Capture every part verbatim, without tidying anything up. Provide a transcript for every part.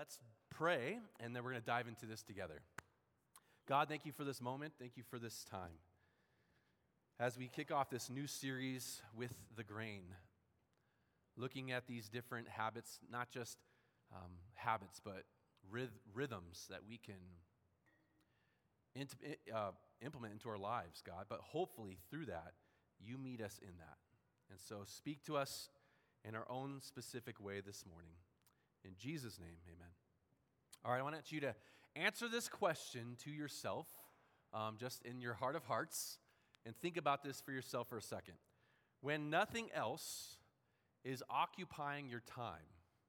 Let's pray, and then we're going to dive into this together. God, thank you for this moment. Thank you for this time. As we kick off this new series with the grain, looking at these different habits, not just um, habits, but ryth- rhythms that we can int- uh, implement into our lives, God. But hopefully through that, you meet us in that. And so speak to us in our own specific way this morning. In Jesus' name, amen. All right, I want you to answer this question to yourself, um, just in your heart of hearts, and think about this for yourself for a second. When nothing else is occupying your time,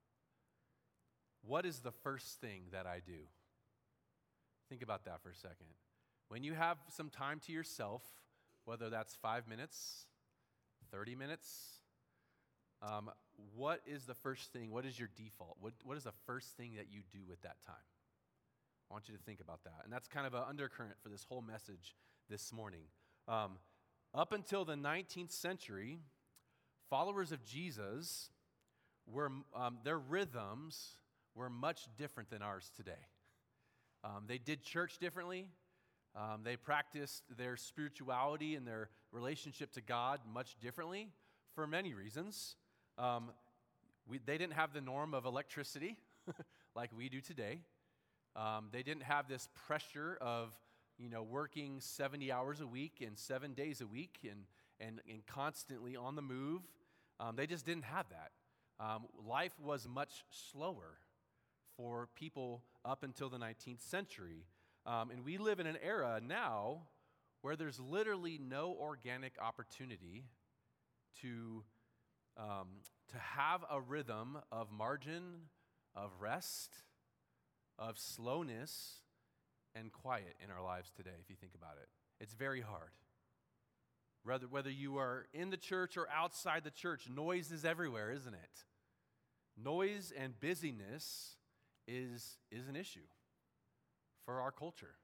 what is the first thing that I do? Think about that for a second. When you have some time to yourself, whether that's five minutes, thirty minutes, Um, what is the first thing, what is your default? What, what is the first thing that you do with that time? I want you to think about that. And that's kind of an undercurrent for this whole message this morning. Um, up until the nineteenth century, followers of Jesus, were um, their rhythms were much different than ours today. Um, they did church differently. Um, they practiced their spirituality and their relationship to God much differently for many reasons. Um, we, they didn't have the norm of electricity like we do today. Um, they didn't have this pressure of, you know, working seventy hours a week and seven days a week and and, and constantly on the move. Um, they just didn't have that. Um, life was much slower for people up until the nineteenth century. Um, and we live in an era now where there's literally no organic opportunity to Um, to have a rhythm of margin, of rest, of slowness, and quiet in our lives today, if you think about it. It's very hard. Whether, whether you are in the church or outside the church, noise is everywhere, isn't it? Noise and busyness is, is an issue for our culture.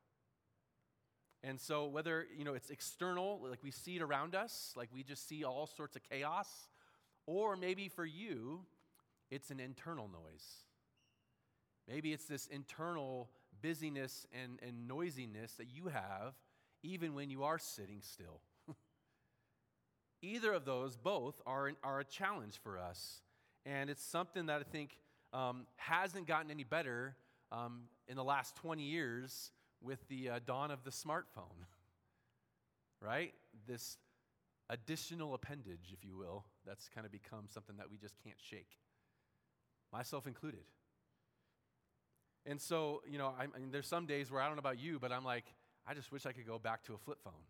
And so whether, you know, it's external, like we see it around us, like we just see all sorts of chaos, or maybe for you, it's an internal noise. Maybe it's this internal busyness and, and noisiness that you have even when you are sitting still. Either of those, both, are, are a challenge for us. And it's something that I think um, hasn't gotten any better um, in the last twenty years with the uh, dawn of the smartphone. Right? This additional appendage, if you will, that's kind of become something that we just can't shake, myself included. And so, you know, I, I mean, there's some days where I don't know about you, but I'm like, I just wish I could go back to a flip phone.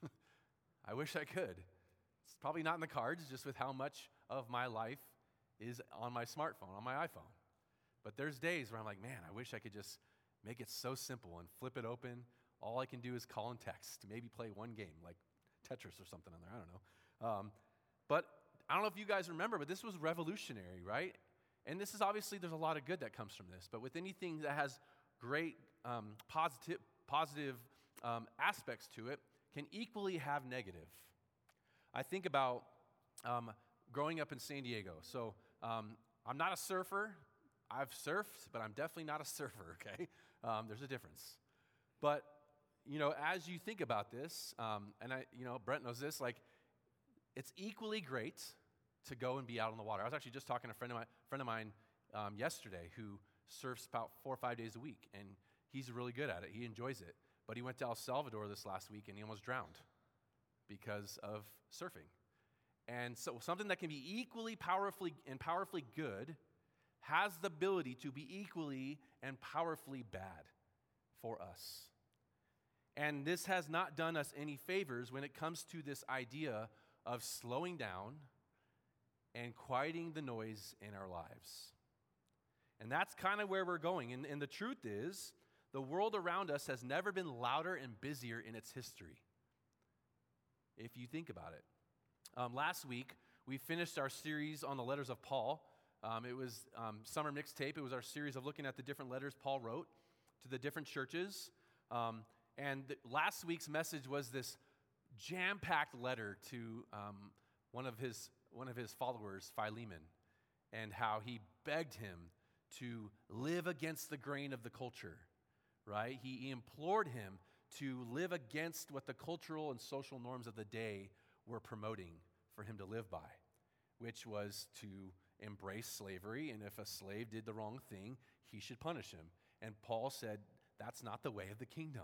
I wish I could. It's probably not in the cards, just with how much of my life is on my smartphone, on my iPhone. But there's days where I'm like, man, I wish I could just make it so simple and flip it open. All I can do is call and text, maybe play one game, like Tetris or something on there, I don't know. Um, but I don't know if you guys remember, but this was revolutionary, right? And this is obviously, there's a lot of good that comes from this, but with anything that has great um, positive, positive um, aspects to it, can equally have negative. I think about um, growing up in San Diego. So um, I'm not a surfer. I've surfed, but I'm definitely not a surfer, okay? Um, there's a difference. But you know, as you think about this, um, and I, you know, Brent knows this, like, it's equally great to go and be out on the water. I was actually just talking to a friend of mine, friend of mine um, yesterday who surfs about four or five days a week, and he's really good at it. He enjoys it. But he went to El Salvador this last week, and he almost drowned because of surfing. And so something that can be equally powerfully and powerfully good has the ability to be equally and powerfully bad for us. And this has not done us any favors when it comes to this idea of slowing down and quieting the noise in our lives. And that's kind of where we're going. And, and the truth is, the world around us has never been louder and busier in its history, if you think about it. Um, last week, we finished our series on the letters of Paul. Um, it was um, summer mixtape. It was our series of looking at the different letters Paul wrote to the different churches. Um, And the, last week's message was this jam-packed letter to um, one of his one of his followers, Philemon, and how he begged him to live against the grain of the culture, right? He, he implored him to live against what the cultural and social norms of the day were promoting for him to live by, which was to embrace slavery, and if a slave did the wrong thing, he should punish him. And Paul said, that's not the way of the kingdom.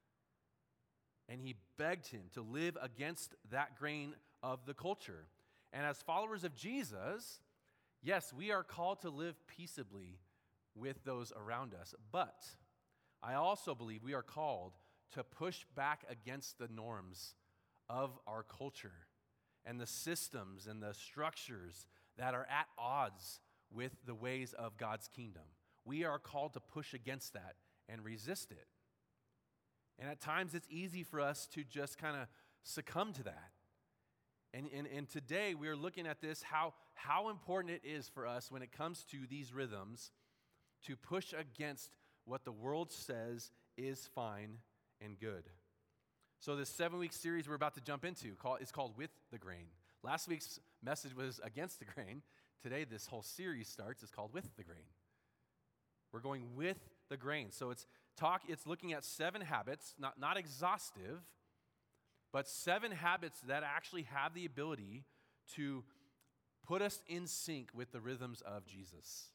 And he begged him to live against that grain of the culture. And as followers of Jesus, yes, we are called to live peaceably with those around us. But I also believe we are called to push back against the norms of our culture and the systems and the structures that are at odds with the ways of God's kingdom. We are called to push against that and resist it. And at times it's easy for us to just kind of succumb to that. And, and, and today we are looking at this, how, how important it is for us when it comes to these rhythms to push against what the world says is fine and good. So this seven-week series we're about to jump into is called With the Grain. Last week's message was against the grain. Today this whole series starts. It's called With the Grain. We're going with the grain. So it's talk. It's looking at seven habits, not, not exhaustive, but seven habits that actually have the ability to put us in sync with the rhythms of Jesus.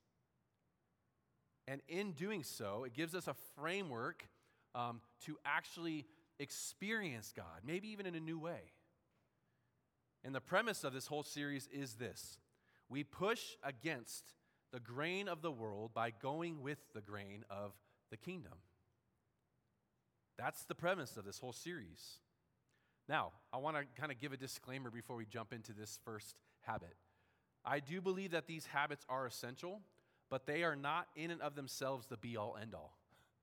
And in doing so, it gives us a framework um, to actually experience God, maybe even in a new way. And the premise of this whole series is this: we push against the grain of the world by going with the grain of the kingdom. That's the premise of this whole series. Now, I want to kind of give a disclaimer before we jump into this first habit. I do believe that these habits are essential, but they are not in and of themselves the be-all, end-all.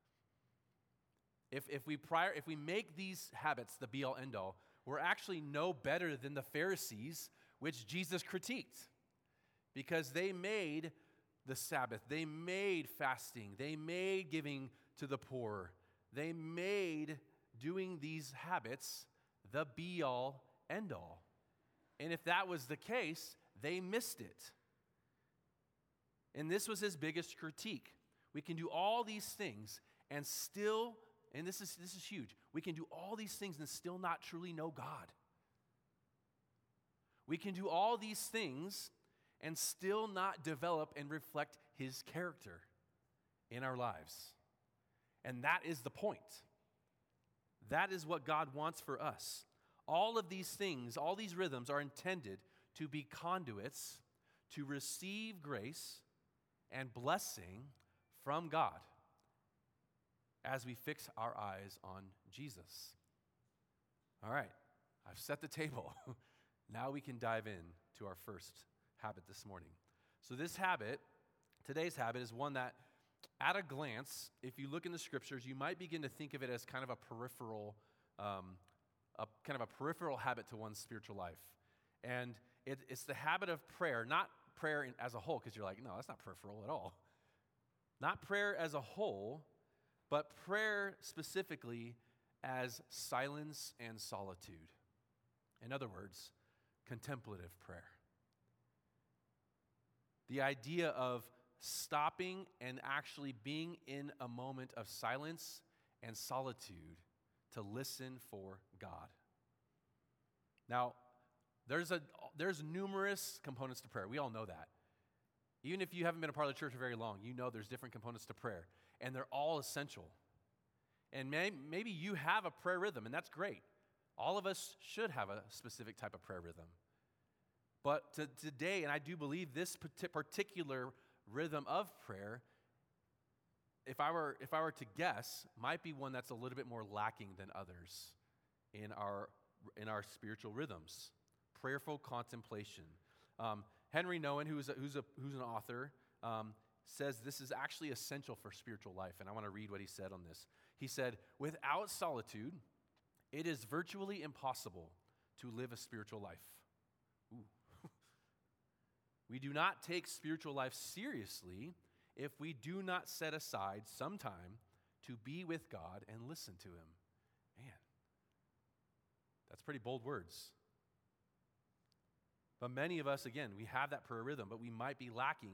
If, if, we prior, if we make these habits the be-all, end-all, we're actually no better than the Pharisees, which Jesus critiqued, because they made the Sabbath, they made fasting, they made giving to the poor, they made doing these habits the be-all, end-all. And if that was the case, they missed it. And this was his biggest critique. We can do all these things and still, and this is this is huge, we can do all these things and still not truly know God. We can do all these things and still not develop and reflect his character in our lives. And that is the point. That is what God wants for us. All of these things, all these rhythms are intended to be conduits to receive grace and blessing from God as we fix our eyes on Jesus. All right, I've set the table. Now we can dive in to our first habit this morning. So this habit, today's habit, is one that at a glance, if you look in the scriptures, you might begin to think of it as kind of a peripheral, um, a kind of a peripheral habit to one's spiritual life. And it, it's the habit of prayer, not prayer in, as a whole, because you're like, no, that's not peripheral at all. Not prayer as a whole, but prayer specifically as silence and solitude. In other words, contemplative prayer. The idea of stopping and actually being in a moment of silence and solitude to listen for God. Now, there's a there's numerous components to prayer. We all know that. Even if you haven't been a part of the church for very long, you know there's different components to prayer, and they're all essential. And may, maybe you have a prayer rhythm, and that's great. All of us should have a specific type of prayer rhythm. But to, today, and I do believe this particular rhythm of prayer, if I were if I were to guess, might be one that's a little bit more lacking than others in our in our spiritual rhythms. Prayerful contemplation. Um, Henry Nouwen, who's a, who's a, who's an author, um, says this is actually essential for spiritual life, and I want to read what he said on this. He said, "Without solitude, it is virtually impossible to live a spiritual life." Ooh. We do not take spiritual life seriously if we do not set aside some time to be with God and listen to him. Man, that's pretty bold words. But many of us, again, we have that prayer rhythm, but we might be lacking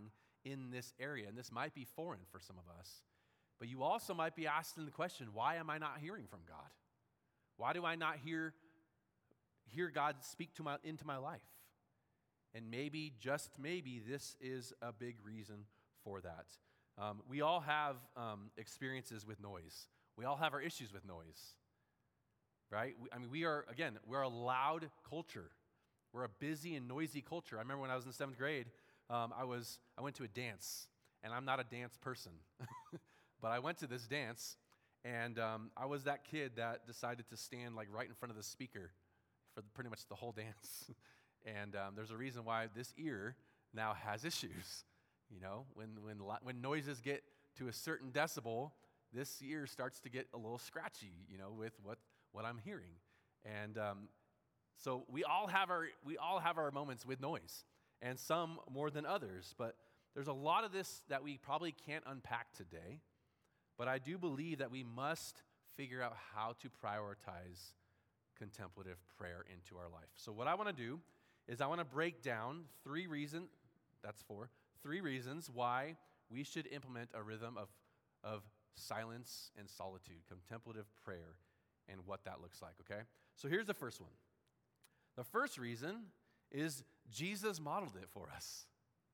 in this area, and this might be foreign for some of us. But you also might be asking the question, why am I not hearing from God? Why do I not hear, hear God speak to my, into my life? And maybe, just maybe, this is a big reason for that. Um, we all have um, experiences with noise. We all have our issues with noise, right? We, I mean, we are, again, we're a loud culture. We're a busy and noisy culture. I remember when I was in seventh grade, um, I was I went to a dance, and I'm not a dance person. But I went to this dance, and um, I was that kid that decided to stand like right in front of the speaker for the, pretty much the whole dance. and um, there's a reason why this ear now has issues. You know, when when when noises get to a certain decibel, this ear starts to get a little scratchy. You know, with what what I'm hearing, and um, so we all have our we all have our moments with noise, and some more than others. But there's a lot of this that we probably can't unpack today. But I do believe that we must figure out how to prioritize contemplative prayer into our life. So what I want to do is I want to break down three reasons, that's four, three reasons why we should implement a rhythm of, of silence and solitude, contemplative prayer, and what that looks like, okay? So here's the first one. The first reason is Jesus modeled it for us.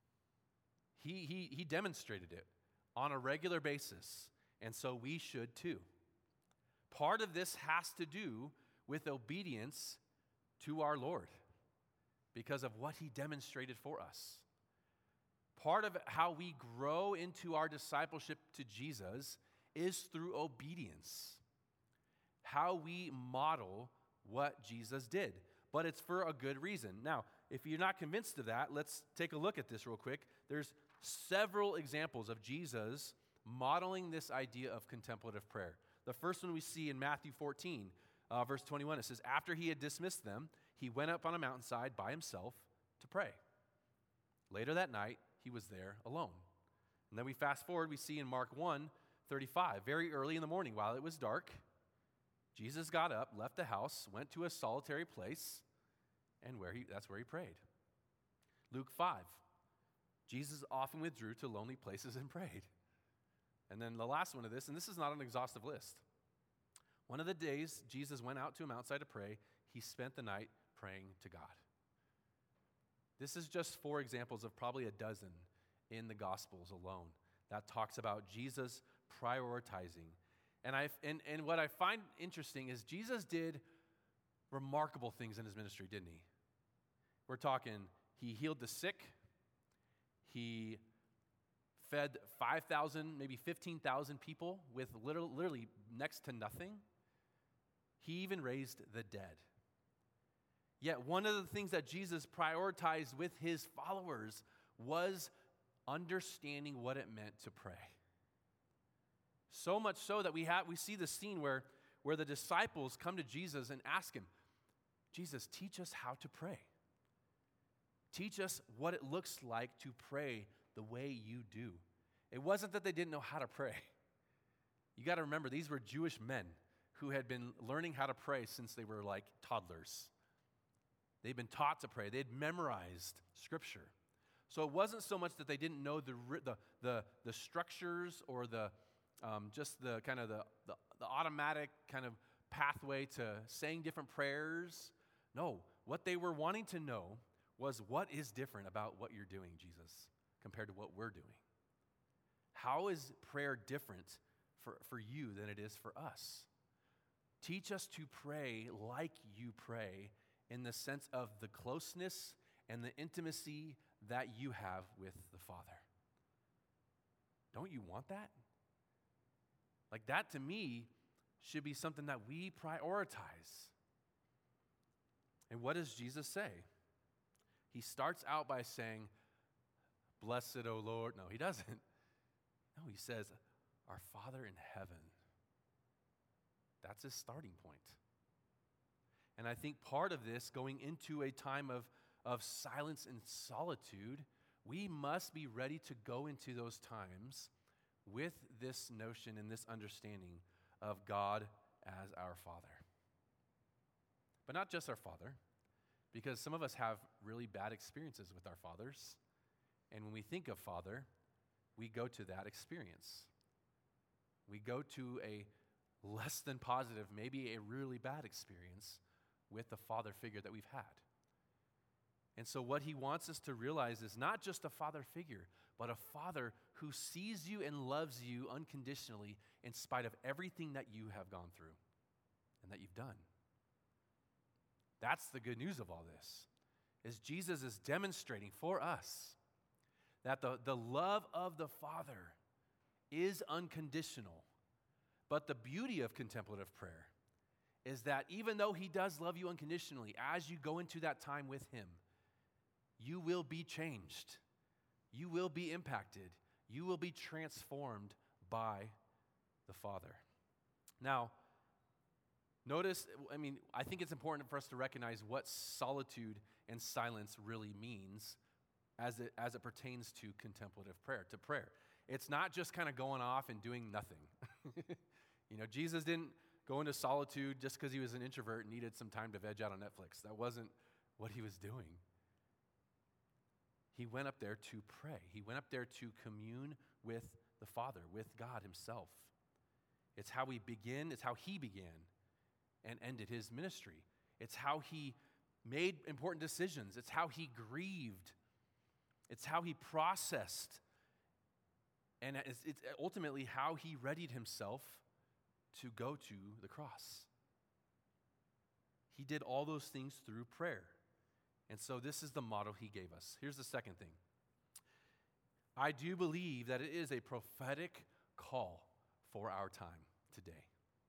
He, he, he demonstrated it on a regular basis. And so we should too. Part of this has to do with obedience to our Lord because of what he demonstrated for us. Part of how we grow into our discipleship to Jesus is through obedience. How we model what Jesus did. But it's for a good reason. Now, if you're not convinced of that, let's take a look at this real quick. There's several examples of Jesus modeling this idea of contemplative prayer. The first one we see in Matthew fourteen, uh, verse twenty-one. It says, after he had dismissed them, he went up on a mountainside by himself to pray. Later that night, he was there alone. And then we fast forward, we see in Mark one thirty-five, very early in the morning, while it was dark, Jesus got up, left the house, went to a solitary place, and where he that's where he prayed. Luke five, Jesus often withdrew to lonely places and prayed. And then the last one of this, and this is not an exhaustive list. One of the days Jesus went out to a mountainside to pray, he spent the night praying to God. This is just four examples of probably a dozen in the Gospels alone that talks about Jesus prioritizing. And I and, and what I find interesting is Jesus did remarkable things in his ministry, didn't he? We're talking, he healed the sick, he fed five thousand, maybe fifteen thousand people with literally, literally next to nothing. He even raised the dead. Yet one of the things that Jesus prioritized with his followers was understanding what it meant to pray. So much so that we have we see the scene where, where the disciples come to Jesus and ask him, Jesus, teach us how to pray. Teach us what it looks like to pray the way you do. It wasn't that they didn't know how to pray. You got to remember, these were Jewish men who had been learning how to pray since they were like toddlers. They'd been taught to pray. They'd memorized Scripture. So it wasn't so much that they didn't know the the the, the structures or the um, just the kind of the, the the automatic kind of pathway to saying different prayers. No, what they were wanting to know was what is different about what you're doing, Jesus, compared to what we're doing. How is prayer different for, for you than it is for us? Teach us to pray like you pray in the sense of the closeness and the intimacy that you have with the Father. Don't you want that? Like that to me should be something that we prioritize. And what does Jesus say? He starts out by saying, blessed, O Lord. No, he doesn't. No, he says, our Father in heaven. That's his starting point. And I think part of this, going into a time of, of silence and solitude, we must be ready to go into those times with this notion and this understanding of God as our Father. But not just our Father, because some of us have really bad experiences with our fathers. And when we think of Father, we go to that experience. We go to a less than positive, maybe a really bad experience with the father figure that we've had. And so what he wants us to realize is not just a father figure, but a father who sees you and loves you unconditionally in spite of everything that you have gone through and that you've done. That's the good news of all this, is Jesus is demonstrating for us that the, the love of the Father is unconditional. But the beauty of contemplative prayer is that even though he does love you unconditionally, as you go into that time with him, you will be changed. You will be impacted. You will be transformed by the Father. Now, notice, I mean, I think it's important for us to recognize what solitude and silence really means as it, as it pertains to contemplative prayer, to prayer. It's not just kind of going off and doing nothing. You know, Jesus didn't go into solitude just because he was an introvert and needed some time to veg out on Netflix. That wasn't what he was doing. He went up there to pray. He went up there to commune with the Father, with God himself. It's how we begin, it's how he began and ended his ministry. It's how he made important decisions. It's how he grieved. It's how he processed. And it's, it's ultimately how he readied himself to go to the cross. He did all those things through prayer. And so this is the model he gave us. Here's the second thing. I do believe that it is a prophetic call for our time today.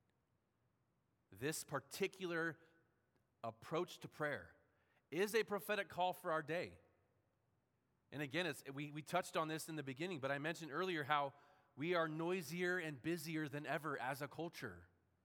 This particular approach to prayer is a prophetic call for our day. And again, it's, we, we touched on this in the beginning, but I mentioned earlier how we are noisier and busier than ever as a culture.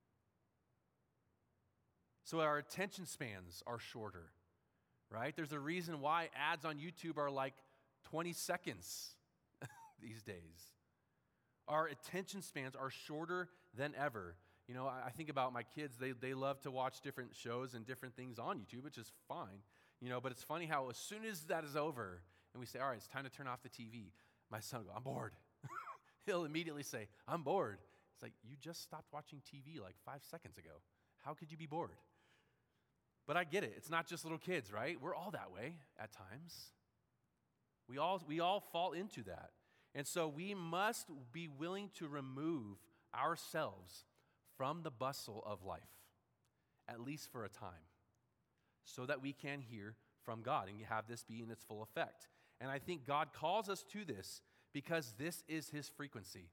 So our attention spans are shorter, right? There's a reason why ads on YouTube are like twenty seconds these days. Our attention spans are shorter than ever. You know, I think about my kids, they, they love to watch different shows and different things on YouTube, which is fine. You know, but it's funny how as soon as that is over, and we say, all right, it's time to turn off the T V, my son will go, I'm bored. He'll immediately say, I'm bored. It's like, you just stopped watching T V like five seconds ago. How could you be bored? But I get it. It's not just little kids, right? We're all that way at times. We all, we all fall into that. And so we must be willing to remove ourselves from the bustle of life, at least for a time, so that we can hear from God and have this be in its full effect. And I think God calls us to this because this is his frequency.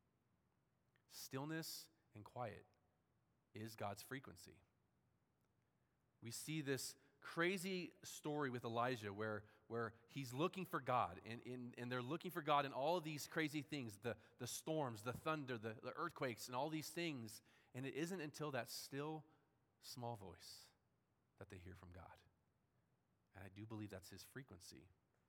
Stillness and quiet is God's frequency. We see this crazy story with Elijah where, where he's looking for God, and, and, and they're looking for God in all of these crazy things, the, the storms, the thunder, the, the earthquakes, and all these things. And it isn't until that still, small voice that they hear from God. And I do believe that's his frequency.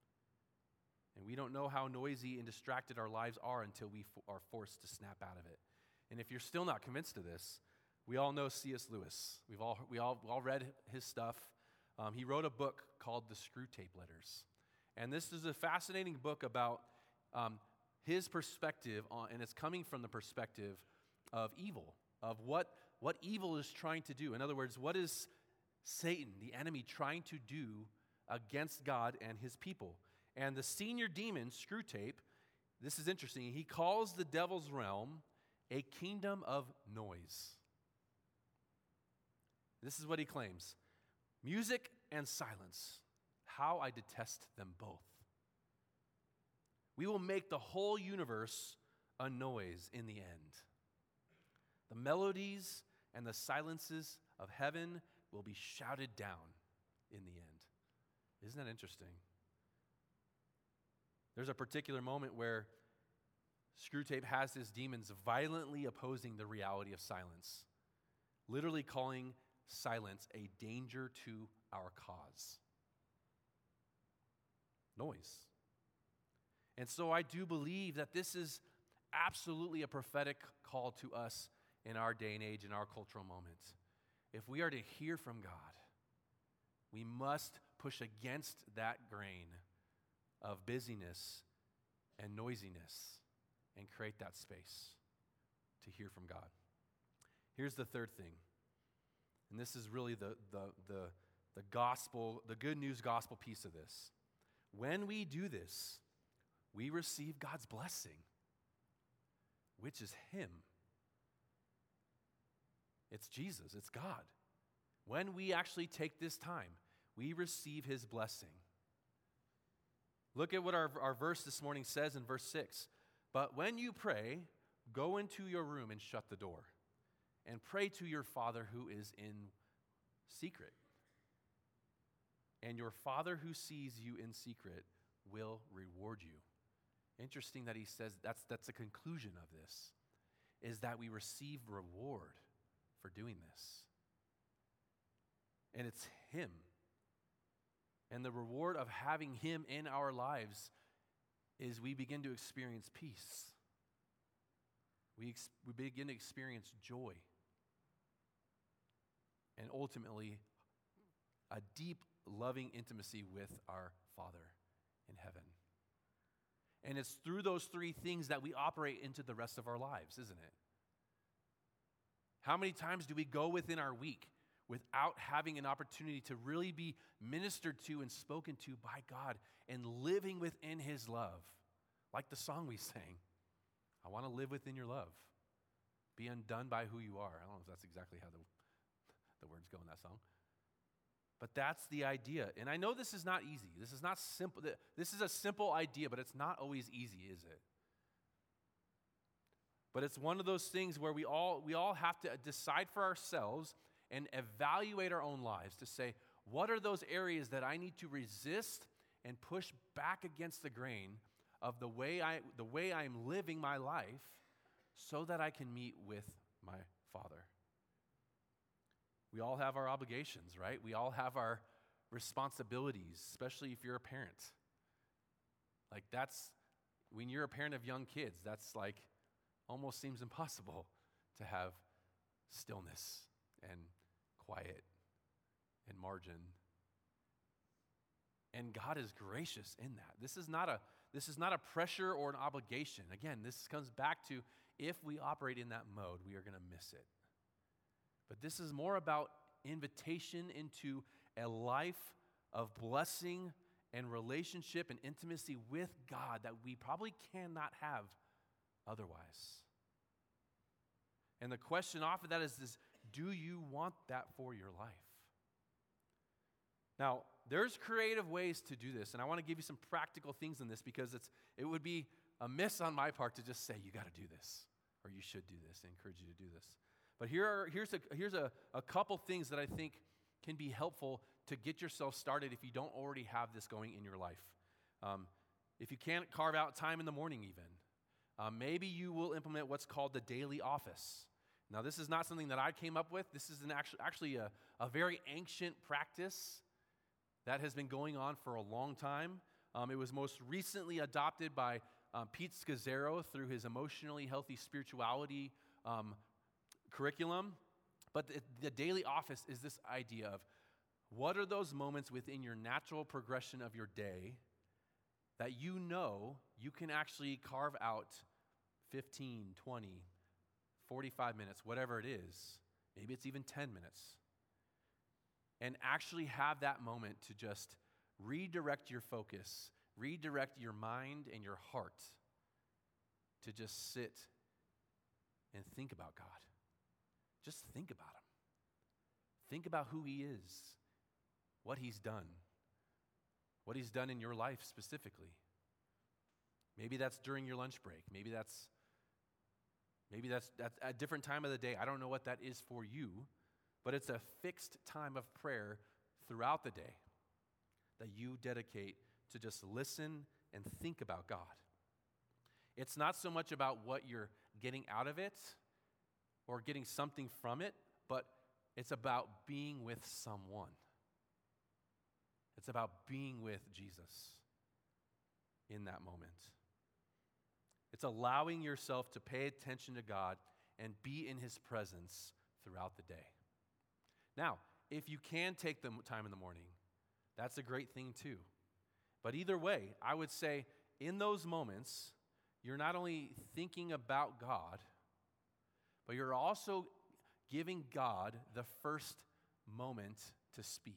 And we don't know how noisy and distracted our lives are until we f- are forced to snap out of it. And if you're still not convinced of this, we all know C S Lewis. We've all, we all, we all read his stuff. Um, he wrote a book called The Screwtape Letters. And this is a fascinating book about um, his perspective, on, and it's coming from the perspective of evil, of what, what evil is trying to do. In other words, what is Satan, the enemy, trying to do against God and his people? And the senior demon, Screwtape, this is interesting, he calls the devil's realm a kingdom of noise. This is what he claims. Music and silence, how I detest them both. We will make the whole universe a noise in the end. The melodies and the silences of heaven will be shouted down in the end. Isn't that interesting? There's a particular moment where Screwtape has his demons violently opposing the reality of silence, literally calling silence a danger to our cause. Noise. And so I do believe that this is absolutely a prophetic call to us in our day and age, in our cultural moment. If we are to hear from God, we must push against that grain of busyness and noisiness and create that space to hear from God. Here's the third thing, and this is really the, the, the, the gospel, the good news gospel piece of this. When we do this, we receive God's blessing, which is Him. It's Jesus, it's God. When we actually take this time, we receive His blessing. Look at what our, our verse this morning says in verse six. But when you pray, go into your room and shut the door, and pray to your Father who is in secret. And your Father who sees you in secret will reward you. Interesting that he says that's, that's the conclusion of this, is that we receive reward for doing this. And it's Him. And the reward of having Him in our lives is we begin to experience peace. We, ex- we begin to experience joy. And ultimately, a deep, loving intimacy with our Father in heaven. And it's through those three things that we operate into the rest of our lives, isn't it? How many times do we go within our week without having an opportunity to really be ministered to and spoken to by God and living within His love? Like the song we sang, I want to live within your love. Be undone by who you are. I don't know if that's exactly how the, the words go in that song. But that's the idea. And I know this is not easy. This is not simple. This is a simple idea, but it's not always easy, is it? But it's one of those things where we all we all have to decide for ourselves and evaluate our own lives to say, what are those areas that I need to resist and push back against the grain of the way I the way I'm living my life so that I can meet with my Father? We all have our obligations, right? We all have our responsibilities, especially if you're a parent. Like that's, when you're a parent of young kids, that's like almost seems impossible to have stillness and quiet and margin. And God is gracious in that. This is not a this is not a pressure or an obligation. Again, this comes back to if we operate in that mode, we are going to miss it. But this is more about invitation into a life of blessing and relationship and intimacy with God that we probably cannot have otherwise. And the question off of that is this, do you want that for your life? Now, there's creative ways to do this, and I want to give you some practical things in this because it's it would be a miss on my part to just say, you got to do this, or you should do this. I encourage you to do this. But here are, here's, a, here's a, a couple things that I think can be helpful to get yourself started if you don't already have this going in your life. Um, if you can't carve out time in the morning even, um, maybe you will implement what's called the daily office. Now, this is not something that I came up with. This is an actually, actually a, a very ancient practice that has been going on for a long time. Um, it was most recently adopted by um, Pete Scazzero through his Emotionally Healthy Spirituality um, curriculum. But the, the daily office is this idea of what are those moments within your natural progression of your day that you know you can actually carve out fifteen, twenty, forty-five minutes, whatever it is. Maybe it's even ten minutes. And actually have that moment to just redirect your focus, redirect your mind and your heart to just sit and think about God. Just think about Him. Think about who He is, what He's done, what He's done in your life specifically. Maybe that's during your lunch break. Maybe that's maybe that's, that's a different time of the day. I don't know what that is for you, but it's a fixed time of prayer throughout the day that you dedicate to just listen and think about God. It's not so much about what you're getting out of it or getting something from it, but it's about being with someone. It's about being with Jesus in that moment. It's allowing yourself to pay attention to God and be in His presence throughout the day. Now, if you can take the time in the morning, that's a great thing too. But either way, I would say in those moments, you're not only thinking about God, but you're also giving God the first moment to speak.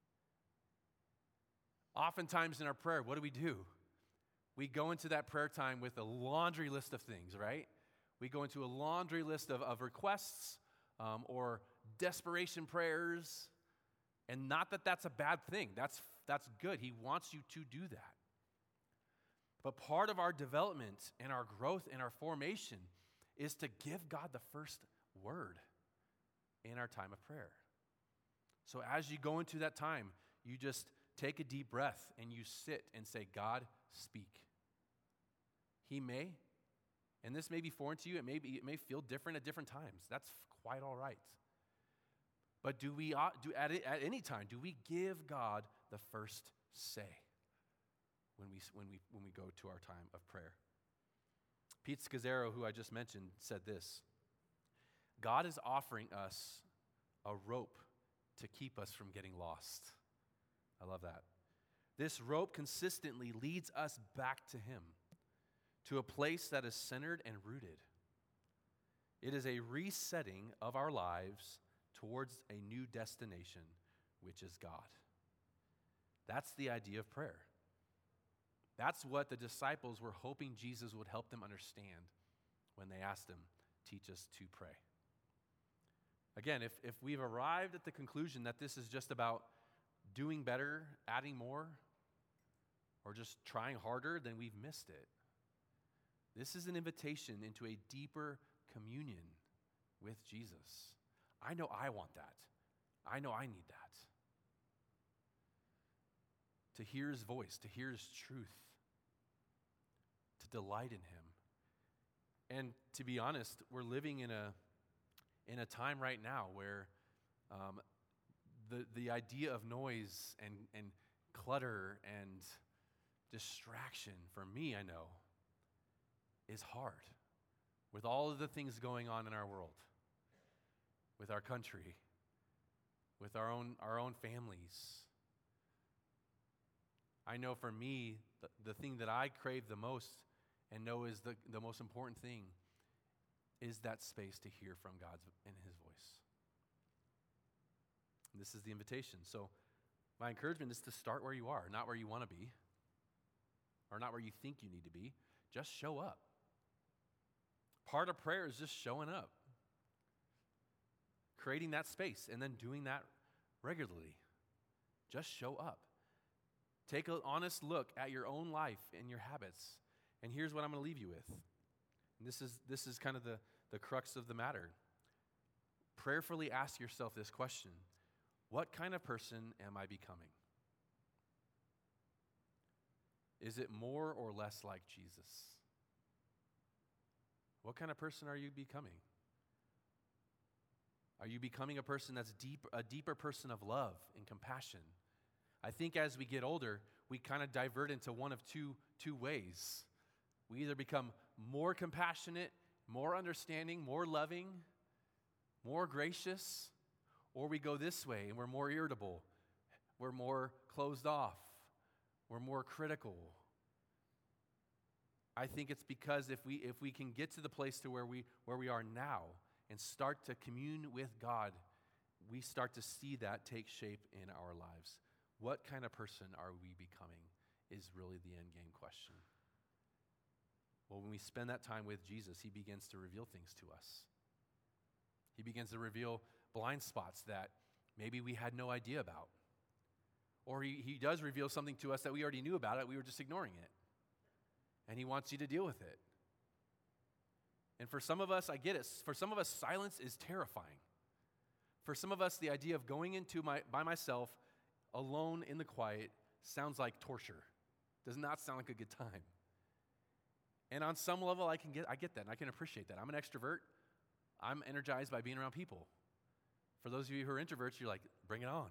Oftentimes in our prayer, what do we do? We go into that prayer time with a laundry list of things, right? We go into a laundry list of, of requests um, or desperation prayers. And not that that's a bad thing. That's, that's good. He wants you to do that. But part of our development and our growth and our formation is to give God the first word in our time of prayer. So as you go into that time, you just take a deep breath and you sit and say, God, speak. He may, and this may be foreign to you, it may, be, it may feel different at different times. That's quite all right. But do we, do at, at any time, do we give God the first say when we, when we, when we go to our time of prayer? Pete Scazzaro, who I just mentioned, said this: God is offering us a rope to keep us from getting lost. I love that. This rope consistently leads us back to Him, to a place that is centered and rooted. It is a resetting of our lives towards a new destination, which is God. That's the idea of prayer. That's what the disciples were hoping Jesus would help them understand when they asked Him, teach us to pray. Again, if, if we've arrived at the conclusion that this is just about doing better, adding more, or just trying harder, then we've missed it. This is an invitation into a deeper communion with Jesus. I know I want that. I know I need that. To hear His voice, to hear His truth, to delight in Him. And to be honest, we're living in a in a time right now where um, the the idea of noise and, and clutter and distraction, for me, I know, is hard. With all of the things going on in our world, with our country, with our own our own families. I know for me, the, the thing that I crave the most and know is the, the most important thing is that space to hear from God in His voice. And this is the invitation. So my encouragement is to start where you are, not where you want to be, or not where you think you need to be. Just show up. Part of prayer is just showing up, creating that space, and then doing that regularly. Just show up. Take an honest look at your own life and your habits. And here's what I'm going to leave you with. And this is, this is kind of the, the crux of the matter. Prayerfully ask yourself this question: what kind of person am I becoming? Is it more or less like Jesus? What kind of person are you becoming? Are you becoming a person that's deep, a deeper person of love and compassion? I think as we get older, we kind of divert into one of two, two ways. We either become more compassionate, more understanding, more loving, more gracious, or we go this way and we're more irritable, we're more closed off, we're more critical. I think it's because if we if we can get to the place to where we where we are now and start to commune with God, we start to see that take shape in our lives. What kind of person are we becoming is really the end game question. Well, when we spend that time with Jesus, He begins to reveal things to us. He begins to reveal blind spots that maybe we had no idea about. Or he, he does reveal something to us that we already knew about it, we were just ignoring it. And He wants you to deal with it. And for some of us, I get it. For some of us, silence is terrifying. For some of us, the idea of going into my by myself, alone in the quiet, sounds like torture. Does not sound like a good time. And on some level, I can get I get that, and I can appreciate that. I'm an extrovert. I'm energized by being around people. For those of you who are introverts, you're like, bring it on.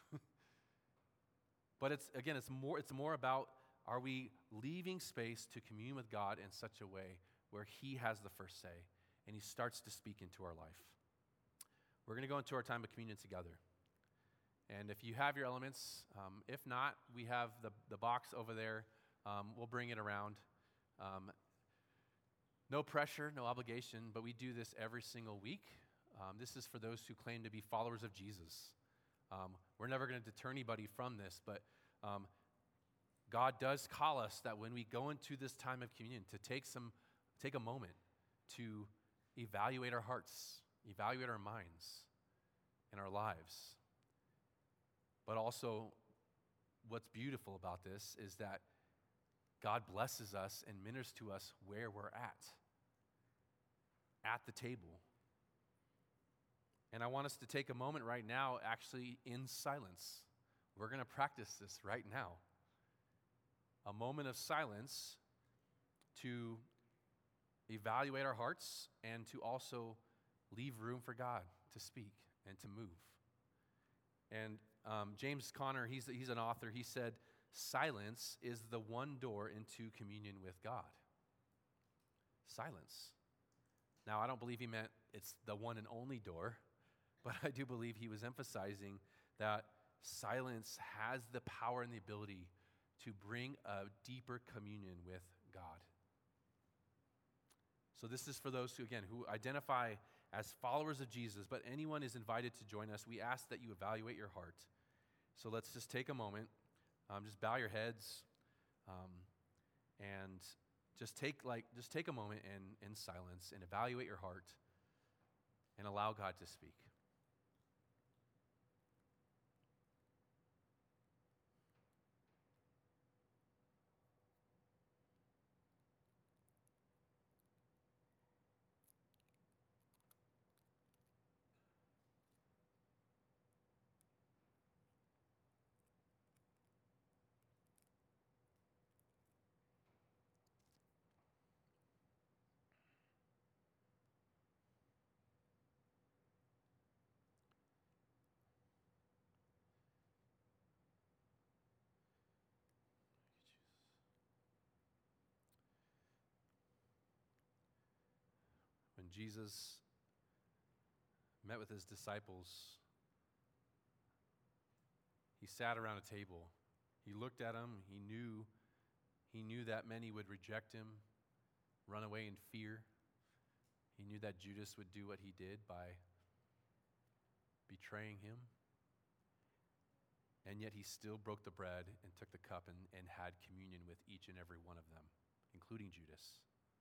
But it's again, it's more it's more about, are we leaving space to commune with God in such a way where He has the first say and He starts to speak into our life? We're going to go into our time of communion together. And if you have your elements, um, if not, we have the, the box over there um, we'll bring it around. Um, no pressure, no obligation, but we do this every single week. Um, this is for those who claim to be followers of Jesus. Um, we're never going to deter anybody from this, but um, God does call us that when we go into this time of communion to take some, take a moment to evaluate our hearts, evaluate our minds and our lives. But also, what's beautiful about this is that God blesses us and ministers to us where we're at, at the table. And I want us to take a moment right now, actually in silence. We're going to practice this right now. A moment of silence to evaluate our hearts and to also leave room for God to speak and to move. And um, James Conner, he's, he's an author, he said, silence is the one door into communion with God. Silence. Now, I don't believe he meant it's the one and only door, but I do believe he was emphasizing that silence has the power and the ability to bring a deeper communion with God. So this is for those who, again, who identify as followers of Jesus, but anyone is invited to join us. We ask that you evaluate your heart. So let's just take a moment, um, just bow your heads, um, and just take like just take a moment in, in silence and evaluate your heart and allow God to speak. When Jesus met with his disciples, he sat around a table. He looked at them. He knew, he knew that many would reject him, run away in fear. He knew that Judas would do what he did by betraying him. And yet he still broke the bread and took the cup and, and had communion with each and every one of them, including Judas.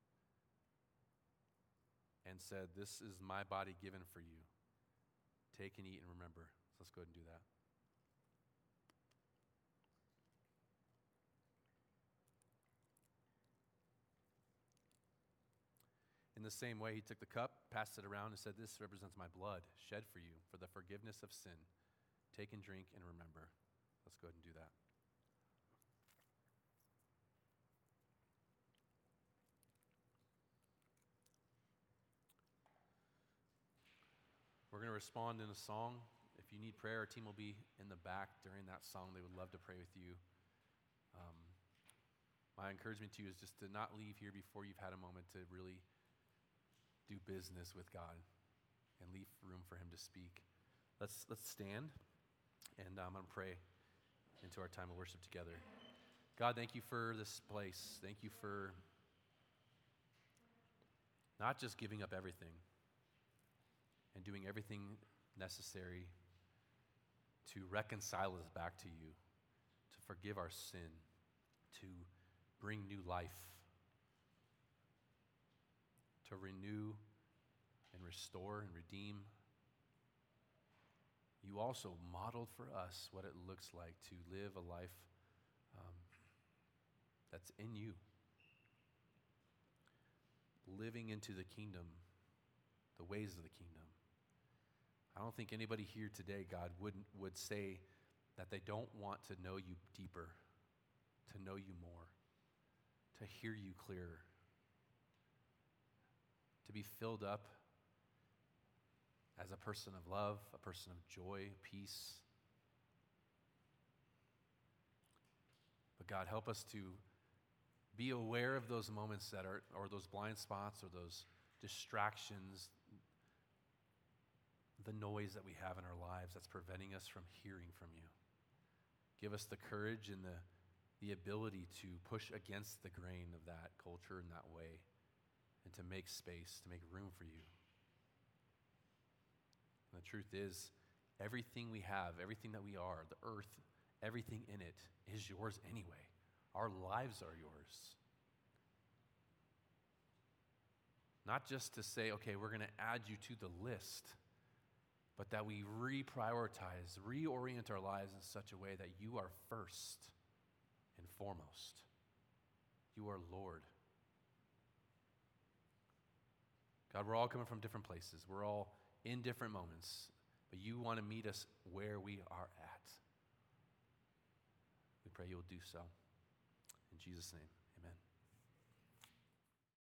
And said, "This is my body given for you. Take and eat and remember." So let's go ahead and do that. In the same way, he took the cup, passed it around, and said, "This represents my blood shed for you for the forgiveness of sin. Take and drink and remember." Let's go ahead and do that. We're going to respond in a song. If you need prayer, our team will be in the back during that song. They would love to pray with you. Um, my encouragement to you is just to not leave here before you've had a moment to really do business with God and leave room for him to speak. Let's let's stand, and um, I'm going to pray into our time of worship together. God, thank you for this place. Thank you for not just giving up everything and doing everything necessary to reconcile us back to you, to forgive our sin, to bring new life, to renew and restore and redeem. You also modeled for us what it looks like to live a life um, that's in you, living into the kingdom, the ways of the kingdom. I don't think anybody here today, God, would, would say that they don't want to know you deeper, to know you more, to hear you clearer, to be filled up as a person of love, a person of joy, peace. But God, help us to be aware of those moments that are, or those blind spots, or those distractions, the noise that we have in our lives that's preventing us from hearing from you. Give us the courage and the the ability to push against the grain of that culture in that way and to make space, to make room for you. And the truth is, everything we have, everything that we are, the earth, everything in it is yours anyway. Our lives are yours. Not just to say, okay, we're going to add you to the list, but that we reprioritize, reorient our lives in such a way that you are first and foremost. You are Lord. God, we're all coming from different places. We're all in different moments, but you want to meet us where we are at. We pray you will do so. In Jesus' name.